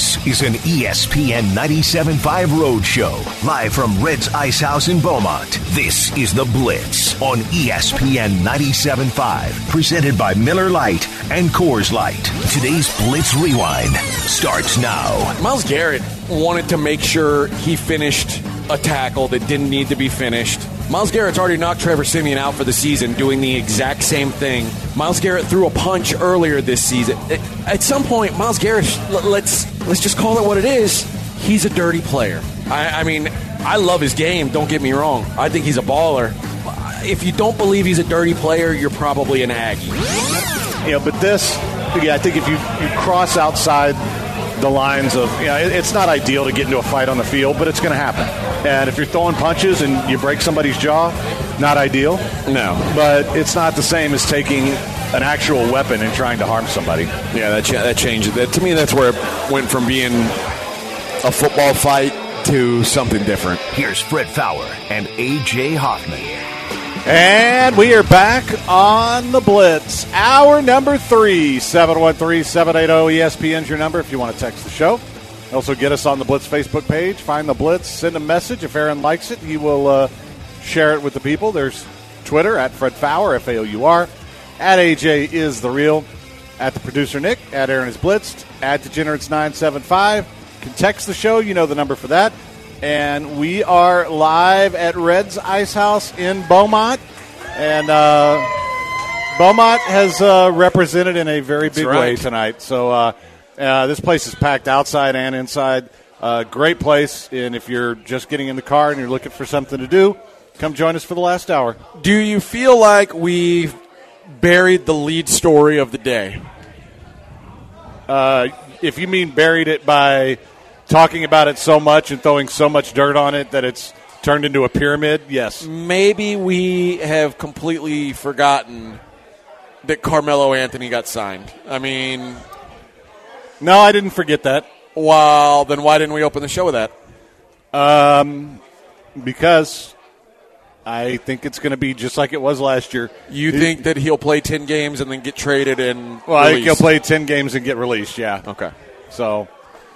This is an ESPN 97.5 Roadshow, live from Red's Ice House in Beaumont. This is The Blitz on ESPN 97.5, presented by Miller Lite and Coors Light. Today's Blitz Rewind starts now. Myles Garrett wanted to make sure he finished a tackle that didn't need to be finished. Myles Garrett's already knocked Trevor Siemian out for the season doing the exact same thing. Myles Garrett threw a punch earlier this season. At some point, Myles Garrett, let's just call it what it is. He's a dirty player. I mean, I love his game, don't get me wrong. I think he's a baller. If you don't believe he's a dirty player, you're probably an Aggie. But this, I think if you cross outside the lines of, it's not ideal to get into a fight on the field, but it's going to happen. And if you're throwing punches and you break somebody's jaw, not ideal. No. But it's not the same as taking an actual weapon and trying to harm somebody. Yeah, that changed it. To me, that's where it went from being a football fight to something different. Here's Fred Fowler and A.J. Hoffman. And we are back on the Blitz. Hour number 3, 713-780-ESPN's your number if you want to text the show. Also get us on the Blitz Facebook page. Find the Blitz, send a message. If Aaron likes it, he will share it with the people. There's Twitter, at Fred Fowler, F-A-O-U-R. At AJ is the real. At the producer Nick. At Aaron is Blitzed. At Degenerates975. Can text the show. You know the number for that. And we are live at Red's Ice House in Beaumont. And Beaumont has represented in a very big way tonight. So this place is packed outside and inside. Great place. And if you're just getting in the car and you're looking for something to do, come join us for the last hour. Do you feel like we've buried the lead story of the day? If you mean buried it by talking about it so much and throwing so much dirt on it that it's turned into a pyramid, yes. Maybe we have completely forgotten that Carmelo Anthony got signed. I mean, no, I didn't forget that. Well, then why didn't we open the show with that? Because I think it's going to be just like it was last year. You think that he'll play 10 games and then get traded and Well, I think he'll play 10 games and get released, yeah. Okay. So,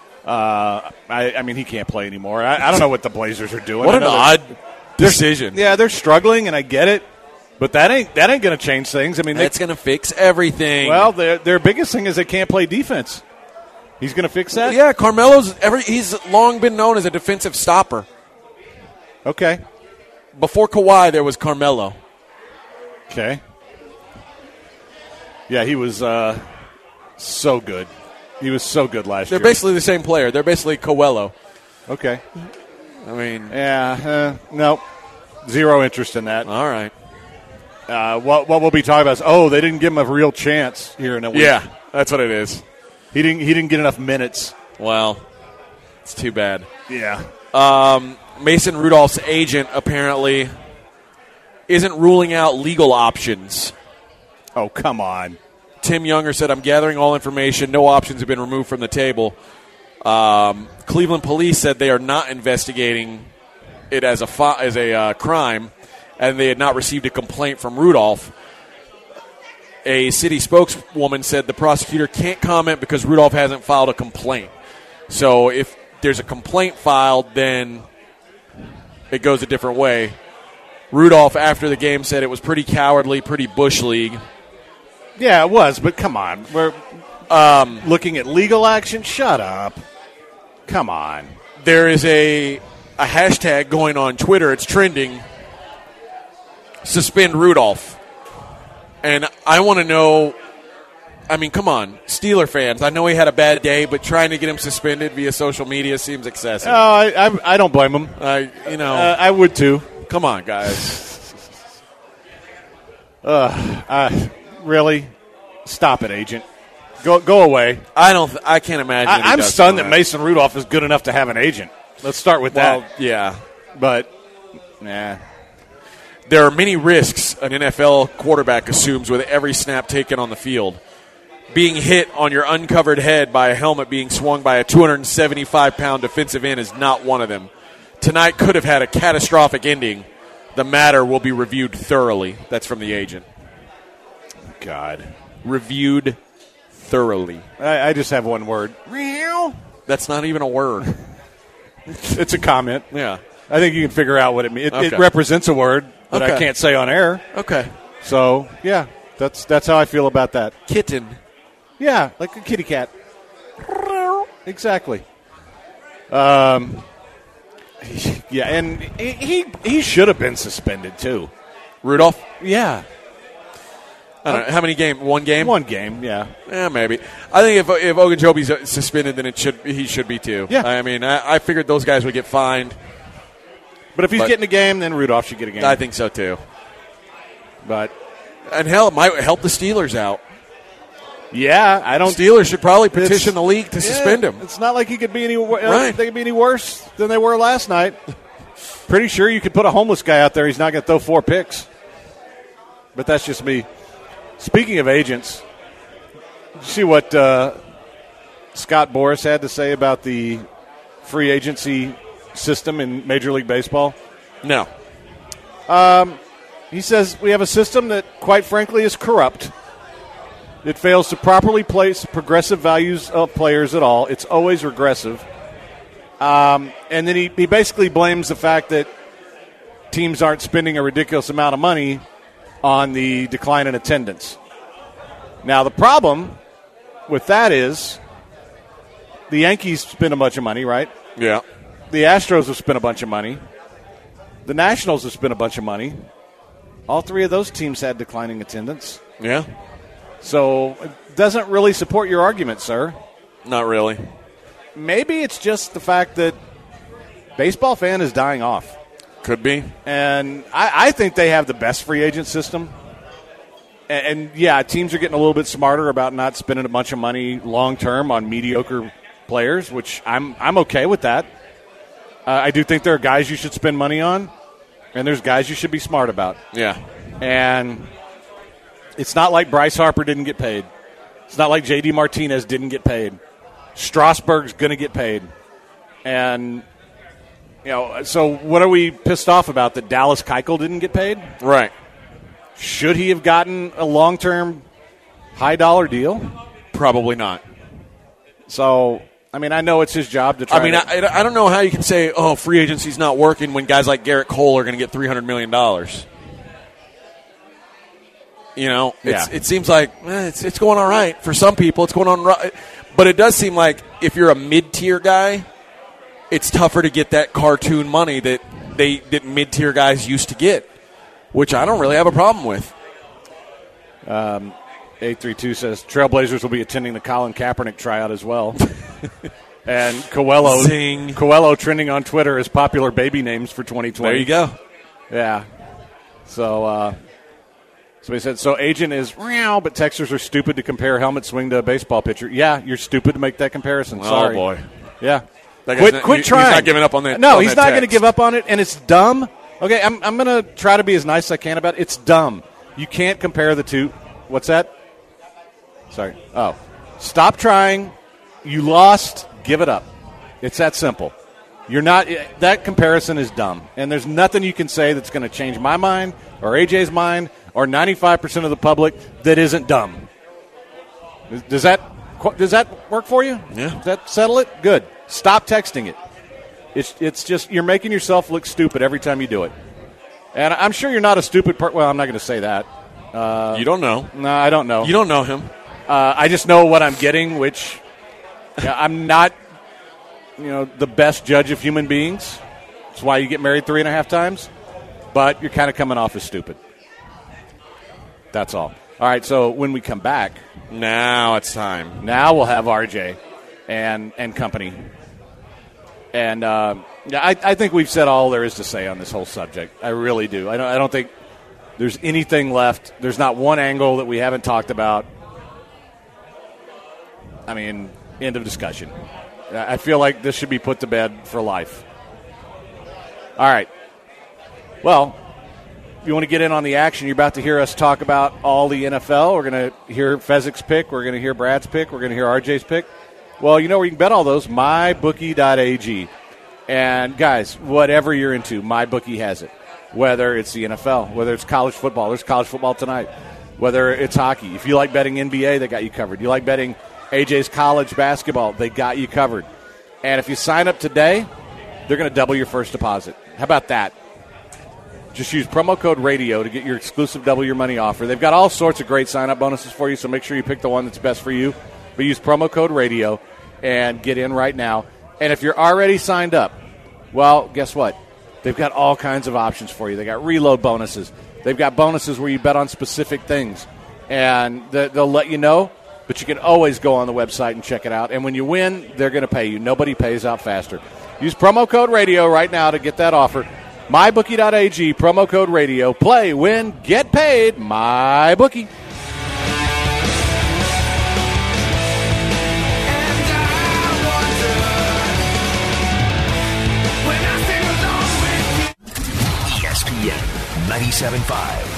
I mean, he can't play anymore. I don't know what the Blazers are doing. What an odd decision. Yeah, they're struggling, and I get it. But that ain't going to change things. I mean, that's going to fix everything. Well, their biggest thing is they can't play defense. He's going to fix that? Yeah, Carmelo's he's long been known as a defensive stopper. Okay. Before Kawhi, there was Carmelo. Okay. Yeah, he was so good. He was so good last year. They're basically the same player. They're basically Coelho. Okay. I mean. Yeah, nope. Zero interest in that. All right. What we'll be talking about is, they didn't give him a real chance here in a week. Yeah, that's what it is. He didn't get enough minutes. Well, it's too bad. Yeah. Mason Rudolph's agent apparently isn't ruling out legal options. Oh, come on. Tim Younger said, I'm gathering all information. No options have been removed from the table. Cleveland police said they are not investigating it as a crime, and they had not received a complaint from Rudolph. A city spokeswoman said the prosecutor can't comment because Rudolph hasn't filed a complaint. So if there's a complaint filed, then it goes a different way. Rudolph, after the game, said it was pretty cowardly, pretty Bush League. Yeah, it was, but come on. We're looking at legal action? Shut up. Come on. There is a hashtag going on Twitter. It's trending. Suspend Rudolph. And I want to know, I mean, come on, Steeler fans. I know he had a bad day, but trying to get him suspended via social media seems excessive. Oh, I don't blame him. I would too. Come on, guys. Really? Stop it, agent. Go away. I can't imagine. I'm stunned that Mason Rudolph is good enough to have an agent. Let's start with that. Yeah. But, nah. There are many risks an NFL quarterback assumes with every snap taken on the field. Being hit on your uncovered head by a helmet being swung by a 275-pound defensive end is not one of them. Tonight could have had a catastrophic ending. The matter will be reviewed thoroughly. That's from the agent. God. Reviewed thoroughly. I just have one word. That's not even a word. It's a comment. Yeah. I think you can figure out what it means. Okay. It represents a word that I can't say on air. Okay. So, yeah, that's how I feel about that. Kitten. Yeah, like a kitty cat. Exactly. Yeah, and he should have been suspended too. Rudolph? Yeah. I don't know. How many games? One game? One game, yeah. Yeah, maybe. I think if Ogunjobi's suspended, then he should be too. Yeah. I mean, I figured those guys would get fined. But if he's getting a game, then Rudolph should get a game. I think so too. And hell, it might help the Steelers out. Yeah, I don't. Steelers should probably petition the league to suspend him. It's not like he could be any. Right. They could be any worse than they were last night. Pretty sure you could put a homeless guy out there. He's not going to throw 4 picks. But that's just me. Speaking of agents, did you see what Scott Boras had to say about the free agency system in Major League Baseball? No. He says we have a system that, quite frankly, is corrupt. It fails to properly place progressive values of players at all. It's always regressive. And then he basically blames the fact that teams aren't spending a ridiculous amount of money on the decline in attendance. Now, the problem with that is the Yankees spend a bunch of money, right? Yeah. The Astros have spent a bunch of money. The Nationals have spent a bunch of money. All 3 of those teams had declining attendance. Yeah. So it doesn't really support your argument, sir. Not really. Maybe it's just the fact that baseball fan is dying off. Could be. And I think they have the best free agent system. And yeah, teams are getting a little bit smarter about not spending a bunch of money long-term on mediocre players, which I'm okay with that. I do think there are guys you should spend money on, and there's guys you should be smart about. Yeah. And it's not like Bryce Harper didn't get paid. It's not like J.D. Martinez didn't get paid. Strasburg's going to get paid. And, so what are we pissed off about, that Dallas Keuchel didn't get paid? Right. Should he have gotten a long-term, high-dollar deal? Probably not. So, I mean, I know it's his job to try I don't know how you can say, free agency's not working when guys like Garrett Cole are going to get $300 million. It seems like it's going all right. For some people, it's going on right. But it does seem like if you're a mid-tier guy, it's tougher to get that cartoon money that mid-tier guys used to get, which I don't really have a problem with. 832 says Trailblazers will be attending the Colin Kaepernick tryout as well. And Coelho trending on Twitter as popular baby names for 2020. There you go. Yeah. So he said, so agent is meow, but Texans are stupid to compare helmet swing to a baseball pitcher. Yeah, you're stupid to make that comparison. Sorry. Oh, boy. Yeah. Quit trying. He's not giving up on that. No, he's not going to give up on it, and it's dumb. Okay, I'm going to try to be as nice as I can about it. It's dumb. You can't compare the two. What's that? Sorry. Oh. Stop trying. You lost. Give it up. It's that simple. That comparison is dumb. And there's nothing you can say that's going to change my mind or AJ's mind or 95% of the public that isn't dumb. Does that work for you? Yeah. Does that settle it? Good. Stop texting it. It's just you're making yourself look stupid every time you do it. And I'm sure you're not a stupid person. Well, I'm not going to say that. You don't know. No, I don't know. You don't know him. I just know what I'm getting, which I'm not, the best judge of human beings. That's why you get married 3.5 times. But you're kind of coming off as stupid. That's all. All right, so when we come back. Now it's time. Now we'll have RJ and company. And I think we've said all there is to say on this whole subject. I really do. I don't think there's anything left. There's not one angle that we haven't talked about. I mean, end of discussion. I feel like this should be put to bed for life. All right. Well, if you want to get in on the action, you're about to hear us talk about all the NFL. We're going to hear Fezzik's pick. We're going to hear Brad's pick. We're going to hear RJ's pick. Well, you know where you can bet all those? MyBookie.ag. And, guys, whatever you're into, MyBookie has it. Whether it's the NFL, whether it's college football. There's college football tonight. Whether it's hockey. If you like betting NBA, they got you covered. You like betting AJ's college basketball, they got you covered. And if you sign up today, they're going to double your first deposit. How about that? Just use promo code RADIO to get your exclusive double your money offer. They've got all sorts of great sign-up bonuses for you, so make sure you pick the one that's best for you. But use promo code RADIO and get in right now. And if you're already signed up, well, guess what? They've got all kinds of options for you. They got reload bonuses. They've got bonuses where you bet on specific things. And they'll let you know, but you can always go on the website and check it out. And when you win, they're going to pay you. Nobody pays out faster. Use promo code RADIO right now to get that offer. MyBookie.ag, promo code RADIO. Play, win, get paid. MyBookie. ESPN 97.5.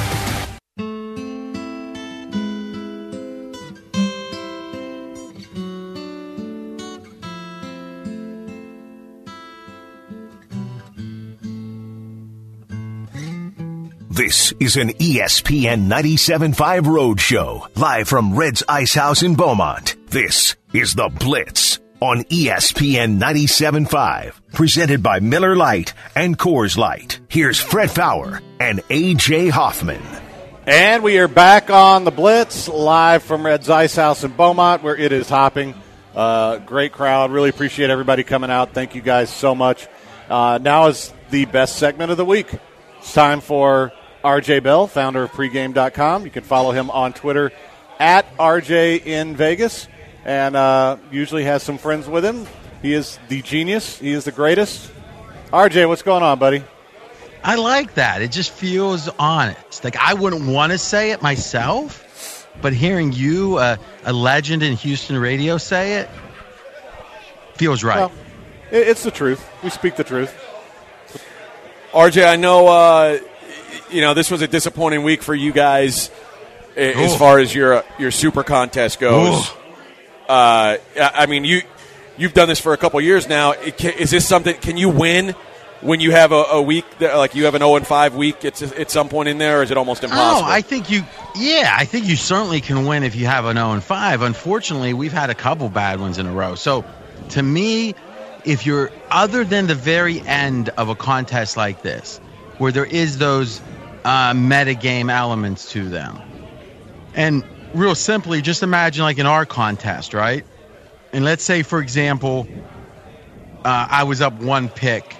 This is an ESPN 97.5 Roadshow, live from Red's Ice House in Beaumont. This is The Blitz on ESPN 97.5, presented by Miller Lite and Coors Light. Here's Fred Faour and A.J. Hoffman. And we are back on The Blitz, live from Red's Ice House in Beaumont, where it is hopping. Great crowd. Really appreciate everybody coming out. Thank you guys so much. Now is the best segment of the week. It's time for RJ Bell, founder of pregame.com. You can follow him on Twitter at RJ in Vegas, and usually has some friends with him. He is the genius. He is the greatest. RJ, what's going on, buddy? I like that. It just feels honest. Like, I wouldn't want to say it myself, but hearing you, a legend in Houston radio, say it, feels right. Well, it's the truth. We speak the truth. RJ, I know this was a disappointing week for you guys as far as your super contest goes. I mean, you've done this for a couple years now. Is this something? Can you win when you have a week like you have an 0-5 week at some point in there, or is it almost impossible? I think you certainly can win if you have an 0-5. Unfortunately, we've had a couple bad ones in a row. So, to me, if you're other than the very end of a contest like this, where there is those metagame elements to them, and real simply, just imagine like in our contest, right? And let's say, for example, I was up one pick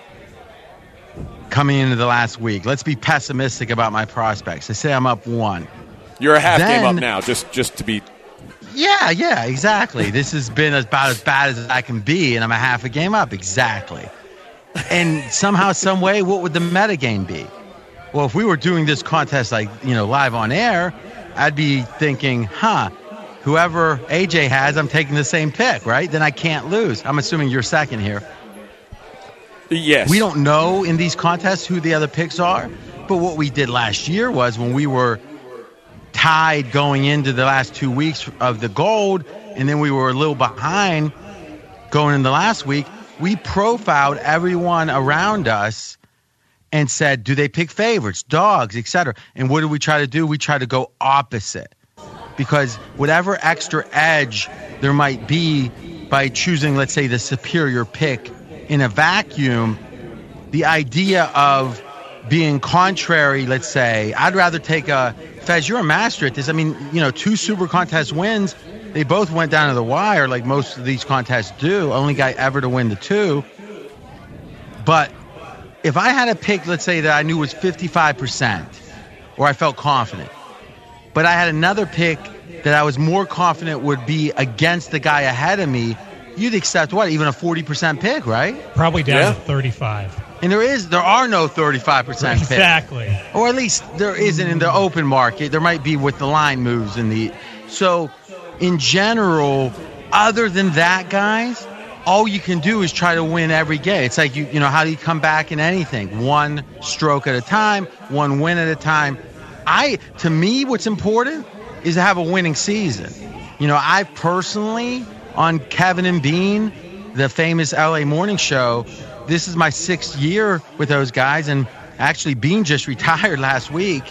coming into the last week. Let's be pessimistic about my prospects. I say I'm up one. You're a half game up now, just to be. Yeah, exactly. This has been about as bad as I can be, and I'm a half a game up. Exactly. And somehow, some way, what would the metagame be? Well, if we were doing this contest live on air, I'd be thinking, whoever AJ has, I'm taking the same pick, right? Then I can't lose. I'm assuming you're second here. Yes. We don't know in these contests who the other picks are, but what we did last year was when we were tied going into the last 2 weeks of the gold, and then we were a little behind going in the last week, we profiled everyone around us and said, do they pick favorites, dogs, etc.? And what did we try to do? We try to go opposite, because whatever extra edge there might be by choosing, let's say, the superior pick in a vacuum, the idea of being contrary, let's say, I'd rather take Fez, you're a master at this. I mean, 2 super contest wins, they both went down to the wire like most of these contests do. Only guy ever to win the 2. But if I had a pick, let's say, that I knew was 55%, or I felt confident, but I had another pick that I was more confident would be against the guy ahead of me, you'd accept what? Even a 40% pick, right? Probably down to 35. And there are no 35% picks. Exactly. Or at least there isn't in the open market. There might be with the line moves so in general, other than that, guys, all you can do is try to win every game. It's like how do you come back in anything? One stroke at a time, one win at a time. To me, what's important is to have a winning season. I personally, on Kevin and Bean, the famous LA morning show, this is my 6th year with those guys, and actually Bean just retired last week.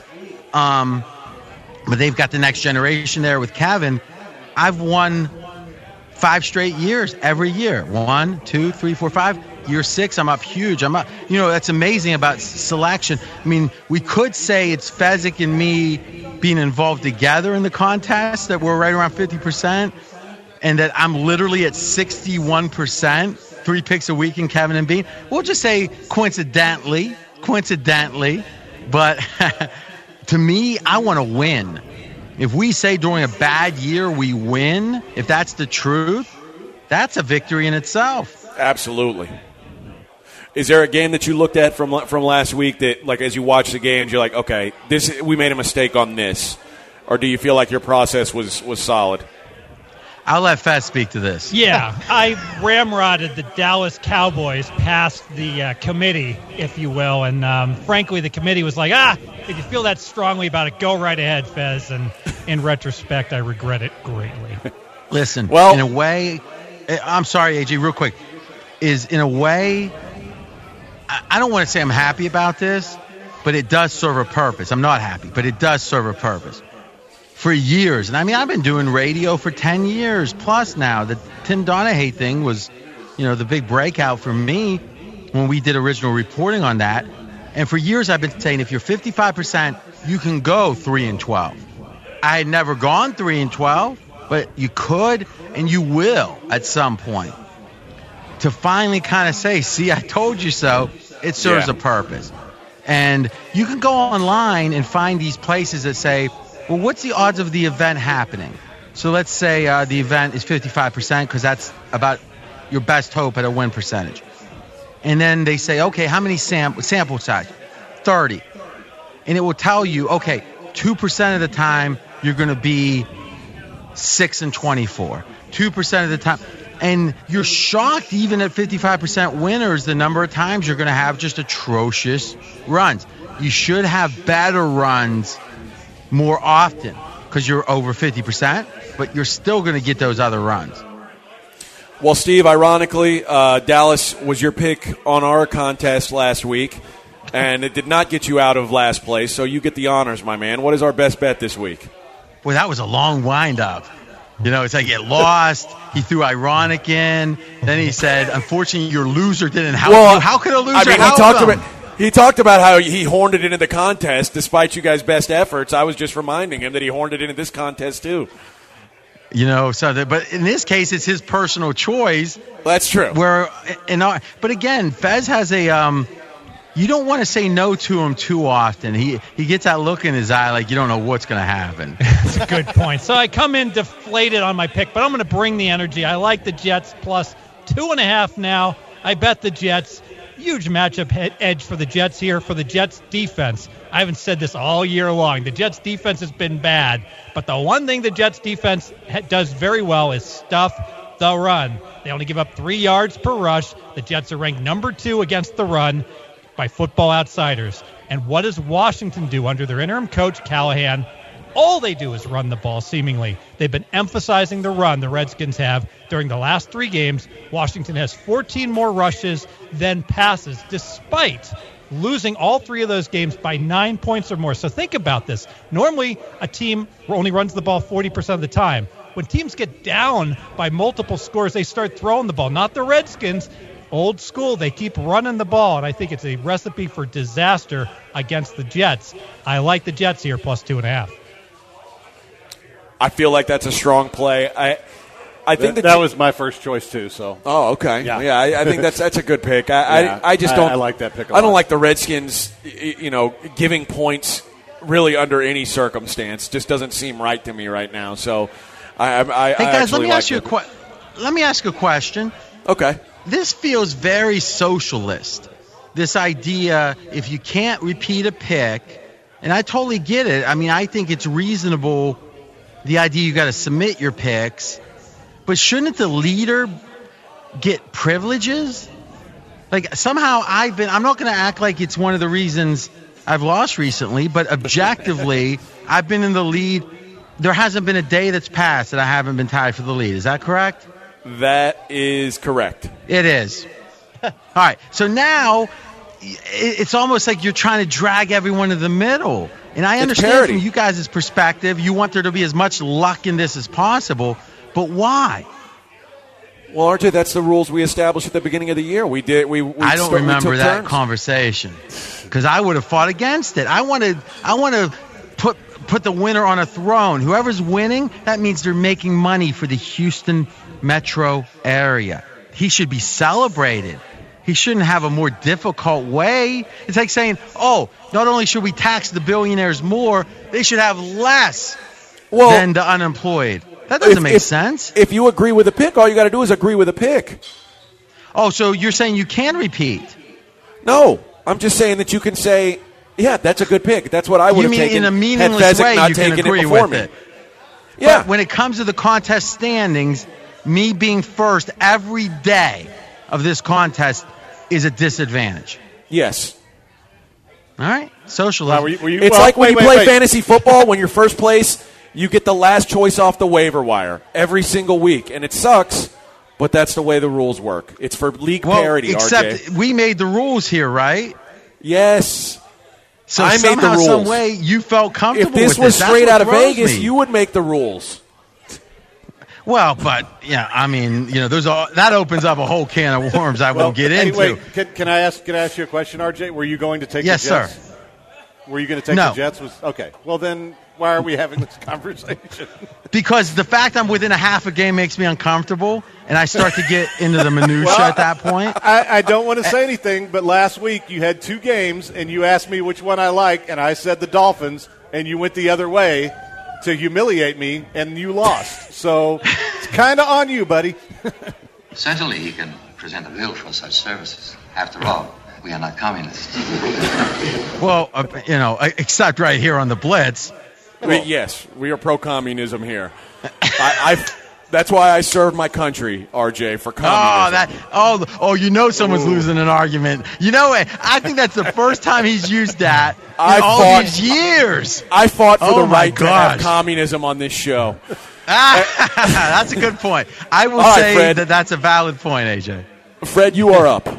But they've got the next generation there with Kevin. I've won 5 straight years, every year. 1, 2, 3, 4, 5. Year 6, I'm up huge. I'm up. That's amazing about selection. I mean, we could say it's Fezzik and me being involved together in the contest, that we're right around 50%, and that I'm literally at 61%, 3 picks a week in Kevin and Bean. We'll just say coincidentally, but to me, I want to win. If we say during a bad year we win, if that's the truth, that's a victory in itself. Absolutely. Is there a game that you looked at from last week that, like, as you watch the games, you're like, okay, we made a mistake on this? Or do you feel like your process was solid? I'll let Fez speak to this. Yeah, I ramrodded the Dallas Cowboys past the committee, if you will. And frankly, the committee was like, if you feel that strongly about it, go right ahead, Fez. And in retrospect, I regret it greatly. Listen, in a way, I'm sorry, AJ, real quick, in a way, I don't want to say I'm happy about this, but it does serve a purpose. I'm not happy, but it does serve a purpose. For years, and I mean, I've been doing radio for 10 years plus now. The Tim Donahue thing was, the big breakout for me when we did original reporting on that. And for years, I've been saying if you're 55%, you can go 3-12. I had never gone 3-12, but you could and you will at some point. To finally kind of say, see, I told you so, it serves a purpose. And you can go online and find these places that say, well, what's the odds of the event happening? So let's say the event is 55% because that's about your best hope at a win percentage. And then they say, okay, how many sample size? 30. And it will tell you, okay, 2% of the time you're going to be 6-24. 2% of the time. And you're shocked, even at 55% winners, the number of times you're going to have just atrocious runs. You should have better runs more often because you're over 50%, but you're still going to get those other runs. Well, Steve, ironically, Dallas was your pick on our contest last week, and it did not get you out of last place, so you get the honors, my man. What is our best bet this week? Boy, that was a long wind-up. It's like get lost. He threw ironic in. Then he said, unfortunately, your loser didn't help you. How could a loser help him? He talked about how he horned it into the contest despite you guys' best efforts. I was just reminding him that he horned it into this contest, too. But in this case, it's his personal choice. That's true. But again, Fez has a you don't want to say no to him too often. He gets that look in his eye like you don't know what's going to happen. That's a good point. So I come in deflated on my pick, but I'm going to bring the energy. I like the Jets plus 2.5 now. I bet the Jets. Huge matchup edge for the Jets here, for the Jets defense. I haven't said this all year long. The Jets defense has been bad, but the one thing the Jets defense does very well is stuff the run. They only give up 3 yards per rush. The Jets are ranked number 2 against the run by Football Outsiders. And what does Washington do under their interim coach, Callahan? All they do is run the ball, seemingly. They've been emphasizing the run, the Redskins have. During the last 3 games, Washington has 14 more rushes than passes, despite losing all 3 of those games by 9 points or more. So think about this. Normally, a team only runs the ball 40% of the time. When teams get down by multiple scores, they start throwing the ball. Not the Redskins. Old school, they keep running the ball, and I think it's a recipe for disaster against the Jets. I like the Jets here, plus 2.5. I feel like that's a strong play. I think that was my first choice too. So. Oh, okay. Yeah, I think that's a good pick. I just don't. I like that pick. I don't like the Redskins. Giving points really under any circumstance just doesn't seem right to me right now. So, hey guys, let me ask you let me ask a question. Okay. This feels very socialist. This idea, if you can't repeat a pick, and I totally get it. I mean, I think it's reasonable. The idea you got to submit your picks, but shouldn't the leader get privileges? Like somehow I'm not going to act like it's one of the reasons I've lost recently, but objectively, I've been in the lead. There hasn't been a day that's passed that I haven't been tied for the lead. Is that correct? That is correct. It is. All right. So now it's almost like you're trying to drag everyone to the middle. And I understand from you guys' perspective, you want there to be as much luck in this as possible. But why? Well, RJ, that's the rules we established at the beginning of the year. We did. I don't remember that conversation because I would have fought against it. I want to put the winner on a throne. Whoever's winning, that means they're making money for the Houston metro area. He should be celebrated. He shouldn't have a more difficult way. It's like saying, not only should we tax the billionaires more, they should have less than the unemployed. That doesn't make sense. If you agree with a pick, all you got to do is agree with a pick. Oh, so you're saying you can repeat? No, I'm just saying that you can say, yeah, that's a good pick. That's what I would have taken. In a meaningless way, you can agree with it. Yeah. But when it comes to the contest standings, me being first every day of this contest is a disadvantage. Yes. All right. Socialism. It's like when you play fantasy football, when you're first place, you get the last choice off the waiver wire every single week. And it sucks, but that's the way the rules work. It's for league parity, except RJ. We made the rules here, right? Yes. So I made the rules. Some way, you felt comfortable with this. If this was straight out of Vegas, you would make the rules. Well, but I mean, that opens up a whole can of worms I won't get into. Wait, can I ask you a question, RJ? Were you going to take the Jets? Yes, sir. Were you going to take the Jets? Okay. Well, then why are we having this conversation? Because the fact I'm within a half a game makes me uncomfortable, and I start to get into the minutia at that point. I don't want to say anything, but last week you had 2 games, and you asked me which one I like, and I said the Dolphins, and you went the other way to humiliate me, and you lost. So it's kind of on you, buddy. Certainly he can present a bill for such services. After all, we are not communists. Well, except right here on the Blitz. Yes, we are pro-communism here. That's why I served my country, RJ, for communism. Someone's losing an argument. You know what? I think that's the first time he's used that these years. I fought for the right to have communism on this show. That's a good point. I will say Fred, that's a valid point, AJ. Fred, you are up.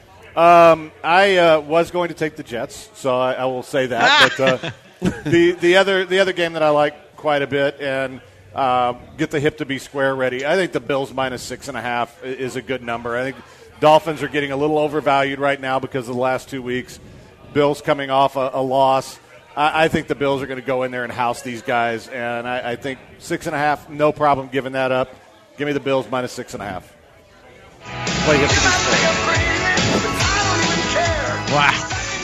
I was going to take the Jets, so I will say that. But the other game that I like quite a bit and get the hip to be square ready. I think the Bills minus 6.5 is a good number. I think Dolphins are getting a little overvalued right now because of the last 2 weeks. Bills coming off a loss. I think the Bills are going to go in there and house these guys, and I think 6.5, no problem giving that up. Give me the Bills minus 6.5. Play hip to be square. Wow.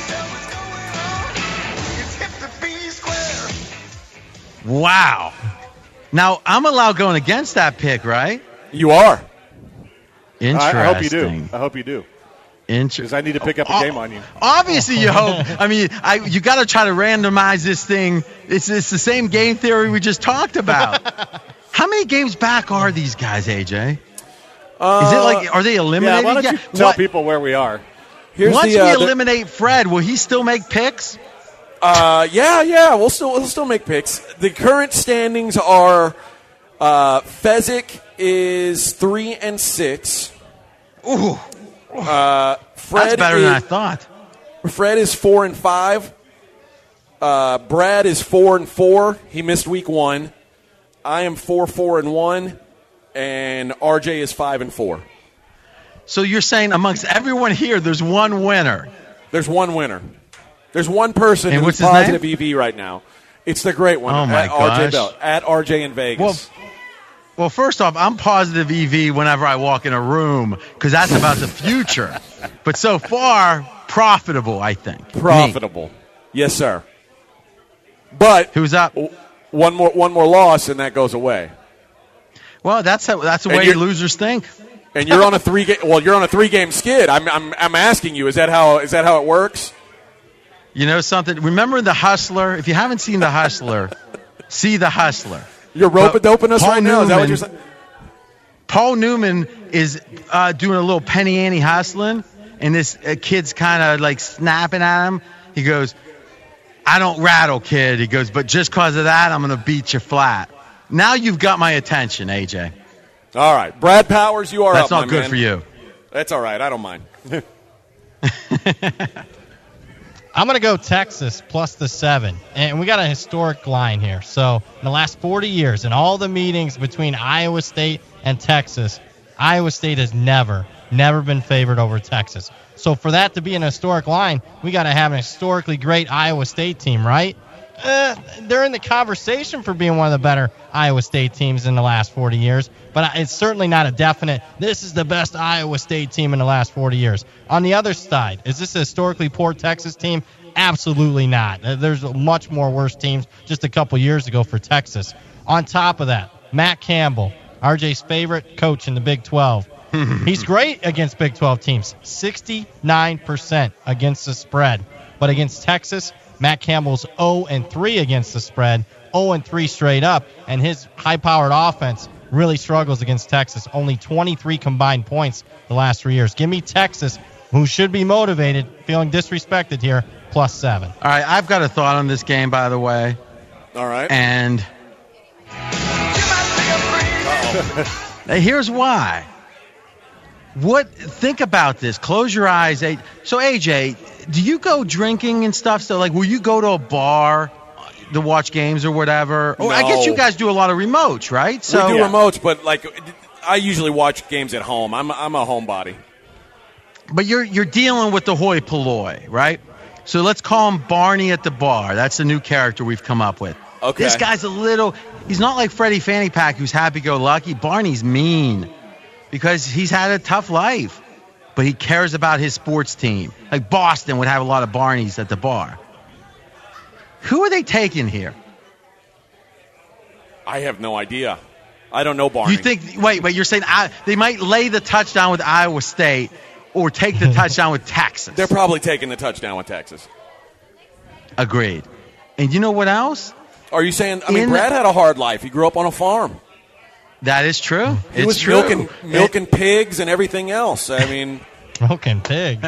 Wow. Now, I'm allowed going against that pick, right? You are. Interesting. I hope you do. Because I need to pick up a game on you. Obviously, you hope. I mean, you got to try to randomize this thing. It's the same game theory we just talked about. How many games back are these guys, AJ? Is it are they eliminated? Yeah, why don't you tell people where we are? Once we eliminate Fred, will he still make picks? Yeah. We'll still make picks. The current standings are Fezzik is 3-6. Ooh. Fred That's better than I thought. Fred is 4-5. Brad is 4-4. He missed week 1. I am 4-1, and RJ is 5-4. So you're saying amongst everyone here, there's one winner. There's one winner. There's one person who's positive EV right now. It's the great one. Oh my gosh. RJ Bell at RJ in Vegas. Well, first off, I'm positive EV whenever I walk in a room because that's about the future. But so far, profitable, I think. Profitable. Yes, sir. But who's up? One more loss, and that goes away. Well, that's the way losers think. And you're on a 3-game. Well, you're on a 3-game skid. I'm asking you. Is that how it works? You know something? Remember The Hustler? If you haven't seen The Hustler, see The Hustler. You're rope-a-doping us right now? Is that what you're saying? Paul Newman is doing a little penny ante hustling, and this kid's kind of like snapping at him. He goes, "I don't rattle, kid." He goes, "But just because of that, I'm going to beat you flat." Now you've got my attention, AJ. All right. Brad Powers, you are That's up, not good man. for you. That's all right. I don't mind. I'm going to go Texas plus the 7. And we got a historic line here. So in the last 40 years, in all the meetings between Iowa State and Texas, Iowa State has never been favored over Texas. So for that to be an historic line, we got to have an historically great Iowa State team, right? They're in the conversation for being one of the better Iowa State teams in the last 40 years, but it's certainly not a definite, this is the best Iowa State team in the last 40 years. On the other side, is this a historically poor Texas team? Absolutely not. There's much more worse teams just a couple years ago for Texas. On top of that, Matt Campbell, RJ's favorite coach in the Big 12. He's great against Big 12 teams, 69% against the spread. But against Texas, Matt Campbell's 0-3 against the spread, 0-3 straight up, and his high-powered offense really struggles against Texas. Only 23 combined points the last 3 years. Give me Texas, who should be motivated, feeling disrespected here, +7. All right, I've got a thought on this game, by the way. All right. And here's why. Think about this. Close your eyes. So, AJ, do you go drinking and stuff? So, like, will you go to a bar to watch games or whatever? No. I guess you guys do a lot of remotes, right? So, we do remotes, but, like, I usually watch games at home. I'm a homebody. But you're dealing with the hoi polloi, right? So let's call him Barney at the bar. That's the new character we've come up with. Okay. This guy's he's not like Freddie Fanny Pack, who's happy-go-lucky. Barney's mean because he's had a tough life, but he cares about his sports team. Like Boston would have a lot of Barneys at the bar. Who are they taking here? I have no idea. I don't know Barney. You think? Wait, you're saying they might lay the touchdown with Iowa State or take the touchdown with Texas? They're probably taking the touchdown with Texas. Agreed. And you know what else? Are you saying? I mean, Brad had a hard life. He grew up on a farm. That is true. He was true. milking pigs and everything else. I mean, milking pigs.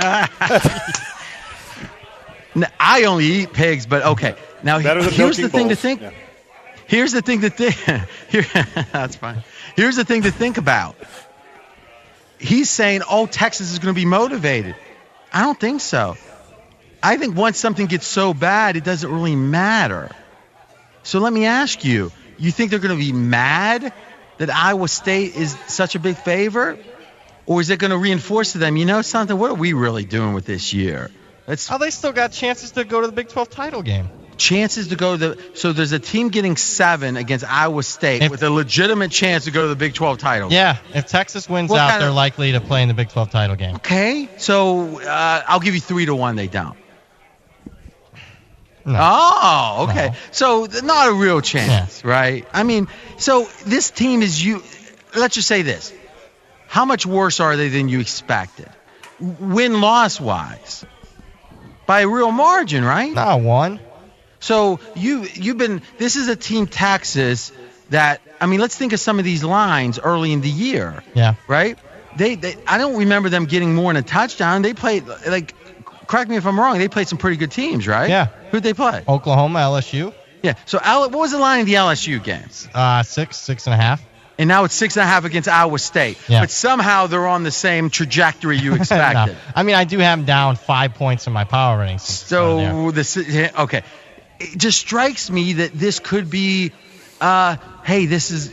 I only eat pigs, but okay. Now here's the thing to think. Yeah. Here's the thing to think. That's fine. Here's the thing to think about. He's saying, "Oh, Texas is going to be motivated." I don't think so. I think once something gets so bad, it doesn't really matter. So let me ask you: you think they're going to be mad that Iowa State is such a big favorite, or is it going to reinforce to them? You know something? What are we really doing with this year? They still got chances to go to the Big 12 title game. Chances to go to so there's a team getting 7 against Iowa State with a legitimate chance to go to the Big 12 title. Yeah, if Texas wins out, they're likely to play in the Big 12 title game. Okay, so I'll give you 3-1 they don't. No. Oh, okay. No. So not a real chance, right? I mean, so this team is let's just say this. How much worse are they than you expected? Win-loss wise. By a real margin, right? Not one. So this is a team Texas that, I mean, let's think of some of these lines early in the year. Yeah. Right? I don't remember them getting more than a touchdown. They played, correct me if I'm wrong, they played some pretty good teams, right? Yeah. Who'd they play? Oklahoma, LSU. Yeah. So what was the line in the LSU game? 6.5. And now it's 6.5 against Iowa State. Yeah. But somehow they're on the same trajectory you expected. No. I mean, I do have them down 5 points in my power ratings. So okay. It just strikes me that this could be, hey, this is,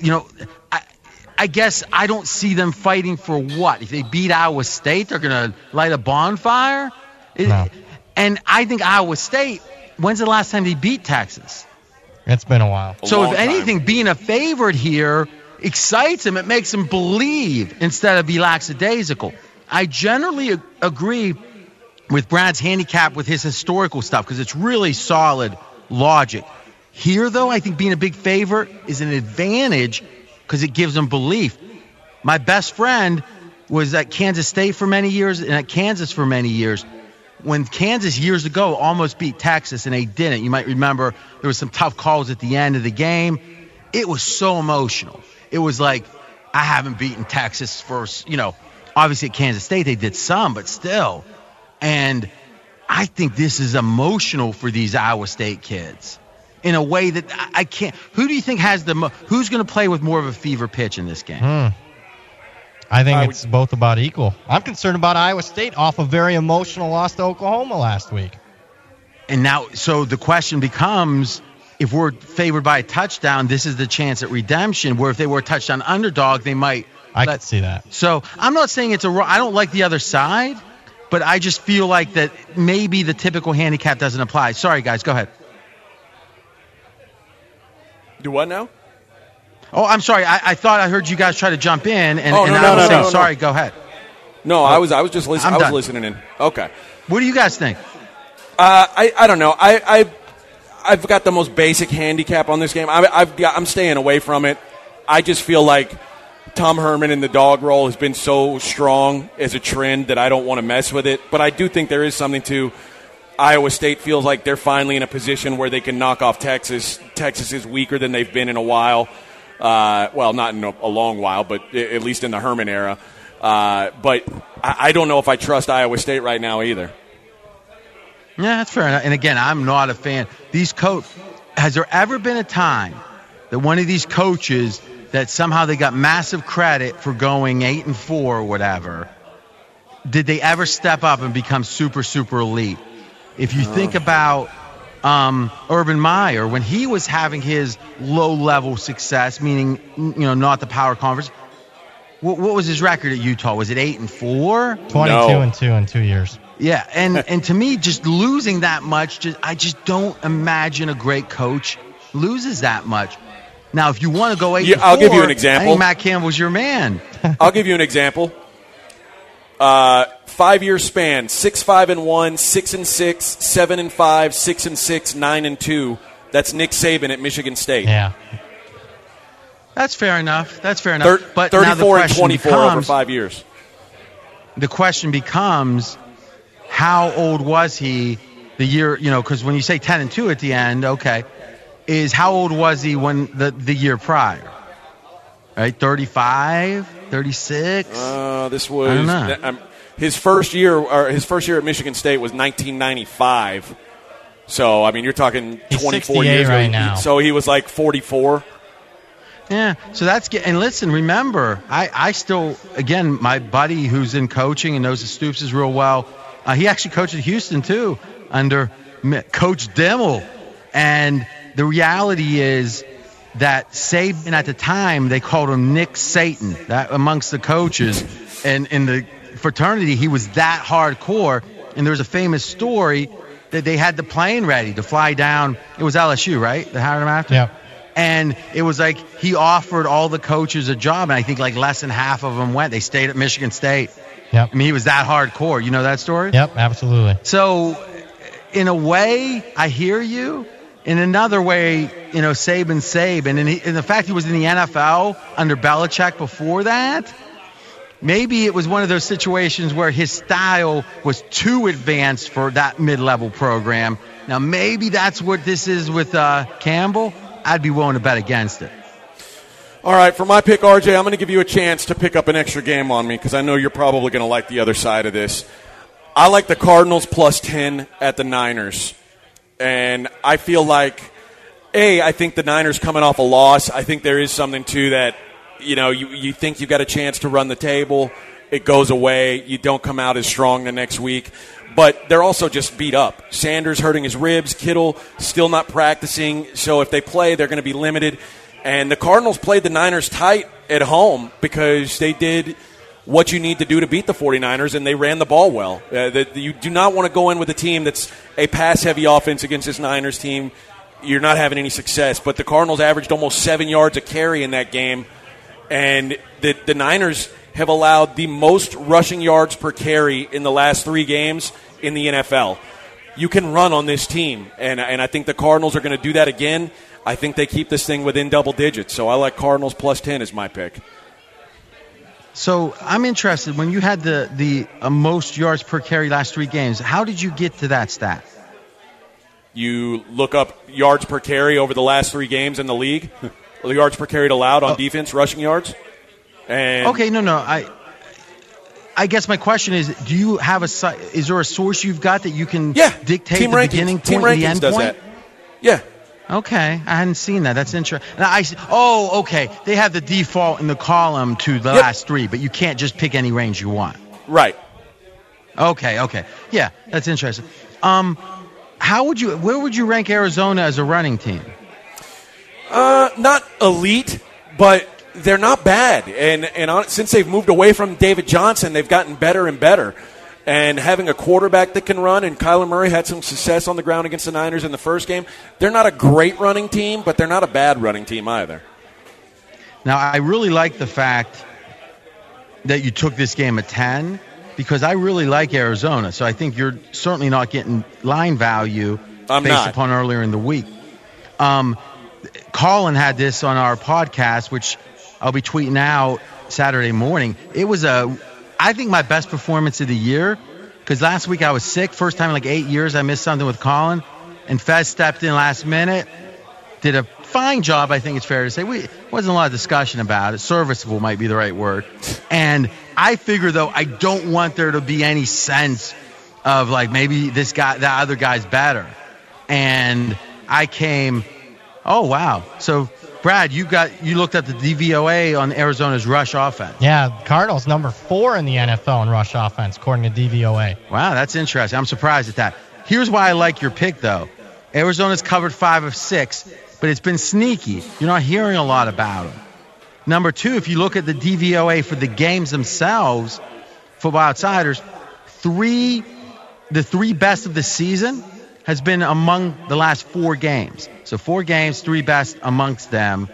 I guess I don't see them fighting for what? If they beat Iowa State, they're going to light a bonfire? No. And I think Iowa State, when's the last time they beat Texas? It's been a while. So if anything, being a favorite here excites them. It makes them believe instead of be lackadaisical. I generally agree with Brad's handicap with his historical stuff because it's really solid logic. Here, though, I think being a big favorite is an advantage because it gives them belief. My best friend was at Kansas State for many years and at Kansas for many years. When Kansas years ago almost beat Texas and they didn't, you might remember there was some tough calls at the end of the game. It was so emotional. It was like, I haven't beaten Texas for, obviously at Kansas State they did some, but still. And I think this is emotional for these Iowa State kids in a way that I can't. Who do you think who's going to play with more of a fever pitch in this game? I think it's both about equal. I'm concerned about Iowa State off a very emotional loss to Oklahoma last week. And now, so the question becomes, if we're favored by a touchdown, this is the chance at redemption, where if they were a touchdown underdog, they might I can see that. So I'm not saying it's I don't like the other side, but I just feel like that maybe the typical handicap doesn't apply. Sorry, guys, go ahead. Do what now? Oh, I'm sorry. I thought I heard you guys try to jump in, and, Oh, and no, I was no, saying, no, sorry, no. go ahead. No, I was just listening. I'm I was done. listening in. Okay. What do you guys think? I don't know. I've got the most basic handicap on this game. I'm staying away from it. I just feel like Tom Herman in the dog roll has been so strong as a trend that I don't want to mess with it. But I do think there is something to Iowa State feels like they're finally in a position where they can knock off Texas. Texas is weaker than they've been in a while. Well, not in a long while, but at least in the Herman era. But I don't know if I trust Iowa State right now either. Yeah, that's fair enough. And again, I'm not a fan. Has there ever been a time that one of these coaches that somehow they got massive credit for going 8-4 or whatever, did they ever step up and become super, super elite? If you think about Urban Meyer, when he was having his low-level success, meaning not the power conference, what was his record at Utah? Was it 8-4? 22-2 in 2 years. Yeah, and to me, just losing that much, I just don't imagine a great coach loses that much. Now, if you want to go 8-4, I'll give you an example. I think Matt Campbell's your man. I'll give you an example. 5-year span: 6-5-1, 6-6, 7-5, 6-6, 9-2. That's Nick Saban at Michigan State. Yeah. That's fair enough. But 34 and 24 over 5 years. The question becomes, how old was he the year? Because when you say 10-2 at the end, okay, is how old was he when the year prior? Right, 35, 36. This was I don't know. His first year at Michigan State was 1995. So I mean, you're talking 24 years right now. So he was like 44. Yeah, so and listen, remember, I still, again, my buddy who's in coaching and knows the Stoops real well, he actually coached at Houston too under Coach Dimmel. And the reality is that Saban at the time, they called him Nick Satan. That amongst the coaches and in the fraternity, he was that hardcore. And there's a famous story that they had the plane ready to fly down. It was LSU, right? They hired him after? Yeah. And it was like he offered all the coaches a job, and I think like less than half of them went. They stayed at Michigan State. Yep. I mean, he was that hardcore. You know that story? Yep, absolutely. So, in a way, I hear you. In another way, Saban, and the fact he was in the NFL under Belichick before that, maybe it was one of those situations where his style was too advanced for that mid-level program. Now, maybe that's what this is with Campbell. I'd be willing to bet against it. All right, for my pick, RJ, I'm going to give you a chance to pick up an extra game on me because I know you're probably going to like the other side of this. I like the Cardinals plus 10 at the Niners. And I feel like, I think the Niners coming off a loss, I think there is something to that. You think you've got a chance to run the table. It goes away. You don't come out as strong the next week. But they're also just beat up. Sanders hurting his ribs. Kittle still not practicing. So if they play, they're going to be limited. And the Cardinals played the Niners tight at home because they did what you need to do to beat the 49ers, and they ran the ball well. You do not want to go in with a team that's a pass-heavy offense against this Niners team. You're not having any success. But the Cardinals averaged almost 7 yards a carry in that game. And the Niners have allowed the most rushing yards per carry in the last 3 games in the NFL. You can run on this team, and I think the Cardinals are going to do that again. I think they keep this thing within double digits, so I like Cardinals plus 10 as my pick. So I'm interested, when you had the most yards per carry last 3 games, how did you get to that stat? You look up yards per carry over the last 3 games in the league, the yards per carry allowed on defense, rushing yards. And okay, no. I guess my question is, do you have is there a source you've got that you can dictate team the rankings. beginning point Team and the rankings end does point? that. Yeah. Okay, I hadn't seen that. That's interesting. Okay. They have the default in the column to the last 3, but you can't just pick any range you want. Right. Okay. Yeah, that's interesting. Where would you rank Arizona as a running team? Not elite, but they're not bad. And since they've moved away from David Johnson, they've gotten better and better. And having a quarterback that can run, and Kyler Murray had some success on the ground against the Niners in the first game. They're not a great running team, but they're not a bad running team either. Now, I really like the fact that you took this game at 10 because I really like Arizona. So I think you're certainly not getting line value based upon earlier in the week. Colin had this on our podcast, which I'll be tweeting out Saturday morning. It was I think my best performance of the year, because last week I was sick. First time in like 8 years I missed something with Colin. And Fez stepped in last minute, did a fine job, I think it's fair to say. Wasn't a lot of discussion about it. Serviceable might be the right word. And I figure, though, I don't want there to be any sense of like maybe this guy, that other guy's better. And I came, oh, wow. So, Brad, you looked at the DVOA on Arizona's rush offense. Yeah, Cardinals number 4 in the NFL in rush offense, according to DVOA. Wow, that's interesting. I'm surprised at that. Here's why I like your pick, though. Arizona's covered 5 of 6, but it's been sneaky. You're not hearing a lot about them. Number 2, if you look at the DVOA for the games themselves, Football Outsiders, the 3 best of the season has been among the last 4 games. So 4 games, 3 best amongst them.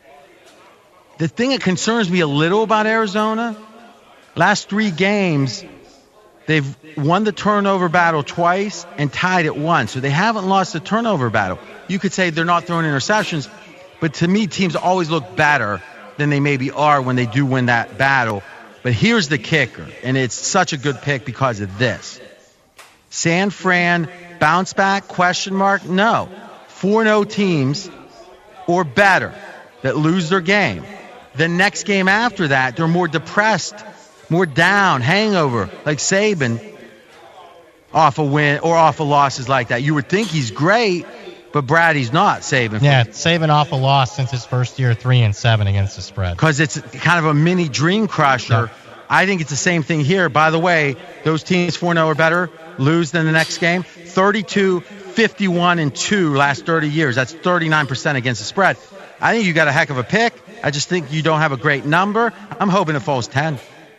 The thing that concerns me a little about Arizona, last 3 games, they've won the turnover battle twice and tied it once. So they haven't lost the turnover battle. You could say they're not throwing interceptions, but to me, teams always look better than they maybe are when they do win that battle. But here's the kicker, and it's such a good pick because of this. San Fran bounce back, question mark? No. 4-0 teams or better that lose their game. The next game after that, they're more depressed, more down, hangover, like Saban, off a win or off of losses like that. You would think he's great, but Brad, he's not, Saban. Yeah, Saban off a loss since his first year, 3-7 against the spread. Because it's kind of a mini dream crusher. Yeah. I think it's the same thing here. By the way, those teams 4-0 or better lose in the next game. 32, 51, and 2 last 30 years. That's 39% against the spread. I think you got a heck of a pick. I just think you don't have a great number. I'm hoping it falls 10.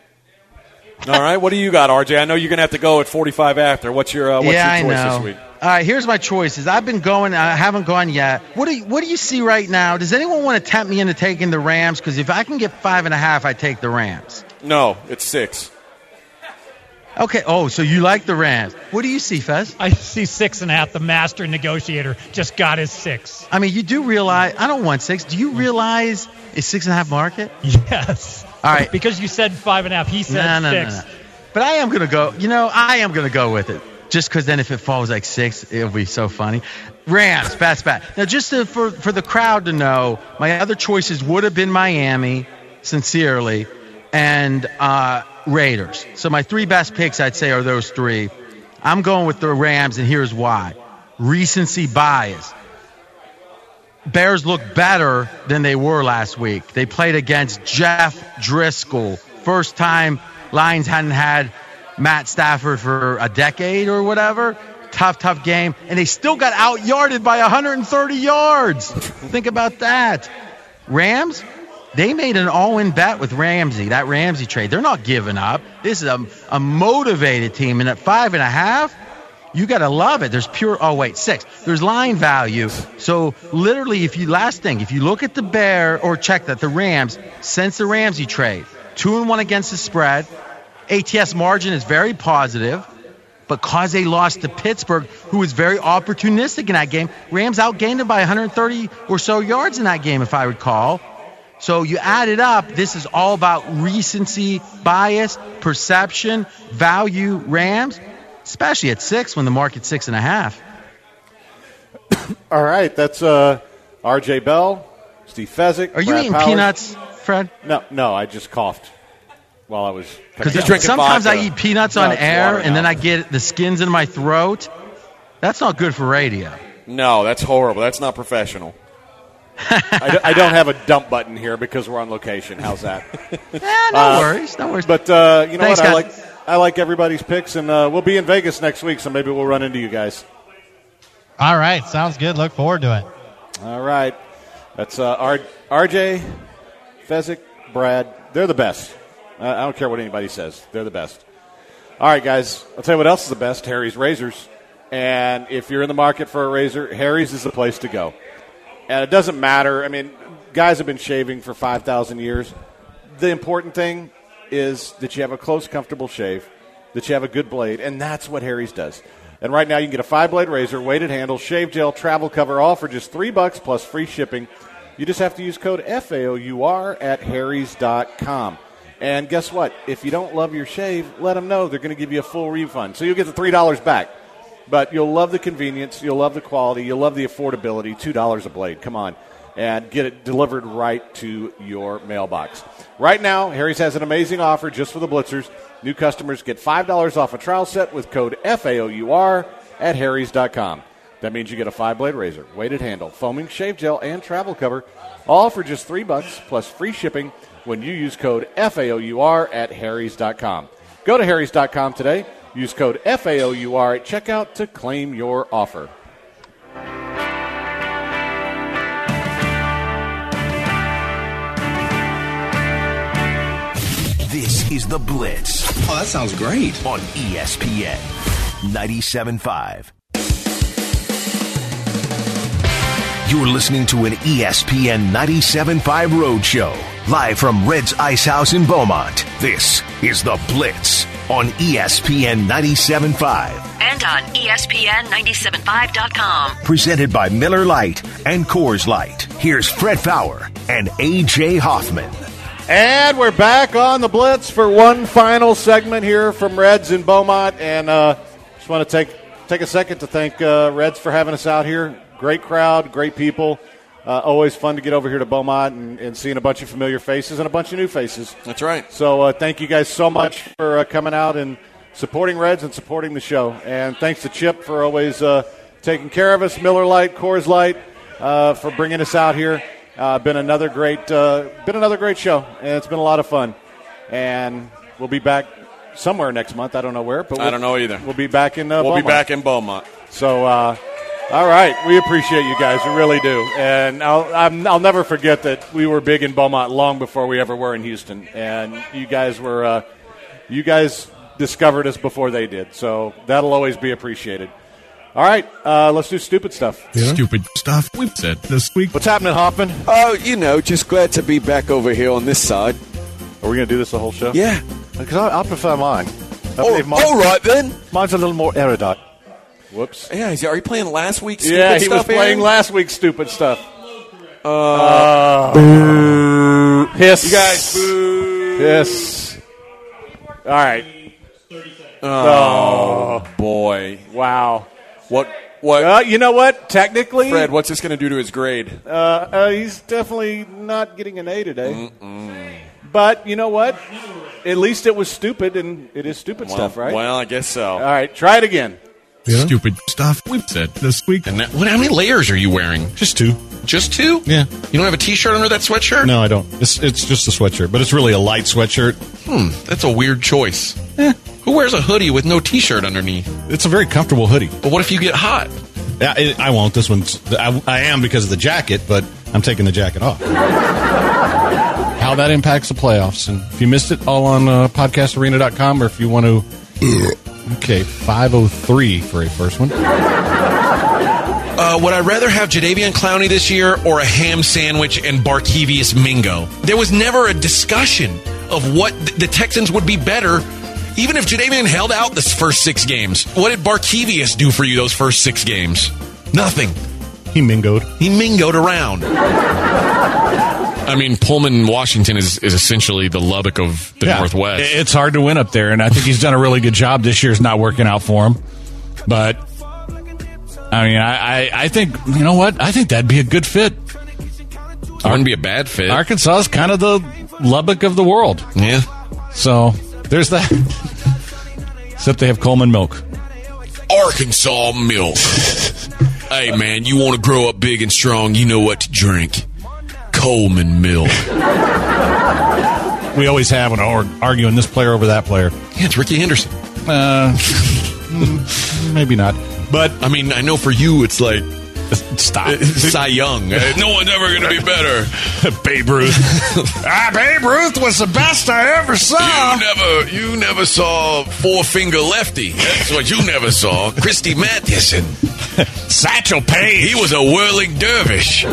All right, what do you got, RJ? I know you're going to have to go at 45 after. What's your choice this week? All right, here's my choices. I've been going. I haven't gone yet. What do you see right now? Does anyone want to tempt me into taking the Rams? Because if I can get 5.5, I take the Rams. No, it's 6. Okay. Oh, so you like the Rams. What do you see, Fez? I see 6.5. The master negotiator just got his 6. I mean, you do realize – I don't want 6. Do you realize it's 6.5 market? Yes. All right. Because you said 5.5. He said 6. No. But I am going to go – I am going to go with it. Just because then if it falls like 6, it'll be so funny. Rams, best bet. Now, just for the crowd to know, my other choices would have been Miami, sincerely, and Raiders. So my 3 best picks, I'd say, are those 3. I'm going with the Rams, and here's why. Recency bias. Bears look better than they were last week. They played against Jeff Driscoll. First time Lions hadn't had Matt Stafford for a decade or whatever. Tough game. And they still got out-yarded by 130 yards. Think about that. Rams, they made an all-in bet with Ramsey, that Ramsey trade. They're not giving up. This is a motivated team. And at 5.5, you got to love it. There's 6. There's line value. So literally, if you look at the Rams, since the Ramsey trade, 2-1 against the spread. ATS margin is very positive, but because they lost to Pittsburgh, who was very opportunistic in that game, Rams outgained them by 130 or so yards in that game, if I recall. So you add it up, this is all about recency, bias, perception, value, Rams, especially at 6 when the market's 6.5. All right, that's RJ Bell, Steve Fezzik. Are you eating Powers. Peanuts, Fred? No, I just coughed while I was. Because sometimes I eat peanuts on air, and then I get the skins in my throat. That's not good for radio. No, that's horrible. That's not professional. I don't have a dump button here because we're on location. How's that? No worries. But you know Thanks, what? I like everybody's picks, and we'll be in Vegas next week, so maybe we'll run into you guys. All right, sounds good. Look forward to it. All right, that's RJ, Fezzik, Brad, they're the best. I don't care what anybody says. They're the best. All right, guys, I'll tell you what else is the best, Harry's Razors. And if you're in the market for a razor, Harry's is the place to go. And it doesn't matter. I mean, guys have been shaving for 5,000 years. The important thing is that you have a close, comfortable shave, that you have a good blade, and that's what Harry's does. And right now you can get a 5-blade razor, weighted handle, shave gel, travel cover, all for just $3 plus free shipping. You just have to use code FAOUR at harrys.com. And guess what? If you don't love your shave, let them know. They're going to give you a full refund. So you'll get the $3 back. But you'll love the convenience. You'll love the quality. You'll love the affordability. $2 a blade. Come on. And get it delivered right to your mailbox. Right now, Harry's has an amazing offer just for the Blitzers. New customers get $5 off a trial set with code FAOUR at harrys.com. That means you get a 5-blade razor, weighted handle, foaming shave gel, and travel cover, all for just $3 plus free shipping when you use code FAOUR at harrys.com. Go to harrys.com today. Use code FAOUR at checkout to claim your offer. This is The Blitz. Oh, that sounds great. On ESPN 97.5. You're listening to an ESPN 97.5 Roadshow. Live from Red's Ice House in Beaumont. This is The Blitz on ESPN 97.5. And on ESPN975.com. Presented by Miller Lite and Coors Light. Here's Fred Fowler and A.J. Hoffman. And we're back on the Blitz for one final segment here from Reds in Beaumont. And just want to take a second to thank Reds for having us out here. Great crowd, great people. Always fun to get over here to Beaumont and seeing a bunch of familiar faces and a bunch of new faces. That's right. So thank you guys so much for coming out and supporting Reds and supporting the show. And thanks to Chip for always taking care of us, Miller Lite, Coors Light, for bringing us out here. Been another great show, and it's been a lot of fun. And we'll be back somewhere next month. I don't know where, but I don't know either. We'll be back in Beaumont. We'll be back in Beaumont. So, all right, we appreciate you guys. We really do. And I'll never forget that we were big in Beaumont long before we ever were in Houston. And you guys discovered us before they did. So that'll always be appreciated. All right, let's do stupid stuff. Yeah. Stupid stuff we've said this week. What's happening, Hoffman? Oh, just glad to be back over here on this side. Are we going to do this the whole show? Yeah. Because I prefer mine. All right, then. Mine's a little more erudite. Whoops. Yeah, are you playing last week's stupid stuff? Yeah, he was playing last week's stupid stuff. Boo. Hiss. You guys, boo. Hiss. All right. Oh, boy. Wow. What? You know what? Technically, Fred, what's this going to do to his grade? He's definitely not getting an A today. But you know what? At least it was stupid, and it is stupid stuff, right? Well, I guess so. All right, try it again. Yeah. Stupid stuff we've said this week. And how many layers are you wearing? Just 2. Just 2? Yeah. You don't have a T-shirt under that sweatshirt? No, I don't. It's just a sweatshirt, but it's really a light sweatshirt. That's a weird choice. Who wears a hoodie with no T-shirt underneath? It's a very comfortable hoodie. But what if you get hot? I won't. This one's I am because of the jacket, but I'm taking the jacket off. How that impacts the playoffs. And if you missed it, all on podcastarena.com, or if you want to... Okay, 5:03 for a first one. Would I rather have Jadeveon Clowney this year or a ham sandwich and Barkevious Mingo? There was never a discussion of what the Texans would be better, even if Jadeveon held out this first 6 games. What did Barkevious do for you those first 6 games? Nothing. He mingoed. He mingoed around. I mean, Pullman, Washington is essentially the Lubbock of the Northwest. It's hard to win up there, and I think he's done a really good job this year. It's not working out for him. But, I mean, I think, you know what? I think that'd be a good fit. It wouldn't be a bad fit. Arkansas is kind of the Lubbock of the world. Yeah. So, there's that. Except they have Coleman milk. Arkansas milk. Hey, man, you want to grow up big and strong, you know what to drink. Coleman milk. We always have when we're arguing this player over that player. Yeah, it's Ricky Henderson. Maybe not. But I mean, I know for you it's like Stop. Cy Young. No one's ever going to be better. Babe Ruth. Babe Ruth was the best I ever saw. You never saw four-finger lefty. That's what you never saw. Christy Mathewson. Satchel Paige. He was a whirling dervish.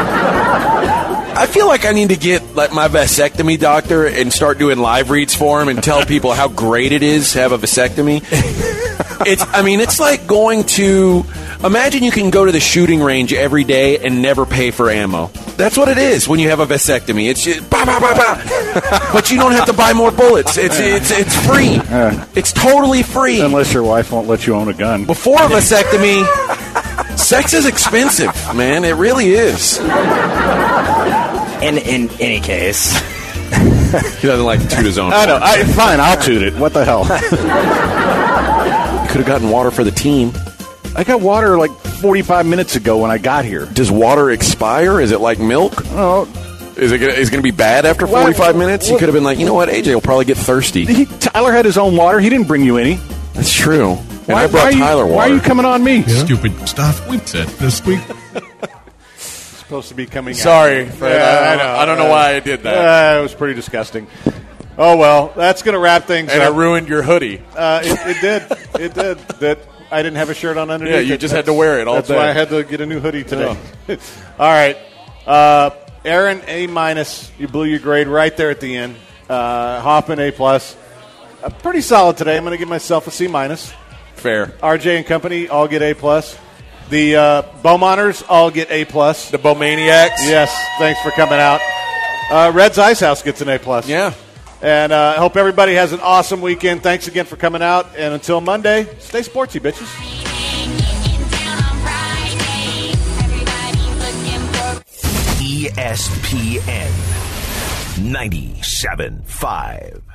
I feel like I need to get like my vasectomy doctor and start doing live reads for him and tell people how great it is to have a vasectomy. It's like going to imagine you can go to the shooting range every day and never pay for ammo. That's what it is when you have a vasectomy. It's just bah, bah, bah, bah. But you don't have to buy more bullets. It's free. It's totally free. Unless your wife won't let you own a gun. Before a vasectomy, sex is expensive, man. It really is. In any case. He doesn't like to toot his own. I know. Fine, I'll toot it. What the hell? You could have gotten water for the team. I got water like 45 minutes ago when I got here. Does water expire? Is it like milk? Oh. Is it going to be bad after 45 minutes? You could have been like, you know what, AJ will probably get thirsty. Tyler had his own water. He didn't bring you any. That's true. And I brought Tyler water. Why are you coming on me? Yeah. Stupid stuff we said this week. Supposed to be coming Sorry, out. Fred. Yeah, I don't know why I did that. It was pretty disgusting. Oh, well, that's going to wrap things and up. I ruined your hoodie. It did. It did. That I didn't have a shirt on underneath. Yeah, you just had to wear it all day. That's why I had to get a new hoodie today. Oh. All right. Aaron, A-. You blew your grade right there at the end. Hoffman, A+. Pretty solid today. I'm going to give myself a C-. Fair. RJ and company all get A+. The Beaumonters all get A+. The Beaumaniacs. Yes, thanks for coming out. Red's Ice House gets an A+. Yeah. And I hope everybody has an awesome weekend. Thanks again for coming out. And until Monday, stay sportsy, bitches. ESPN 97.5.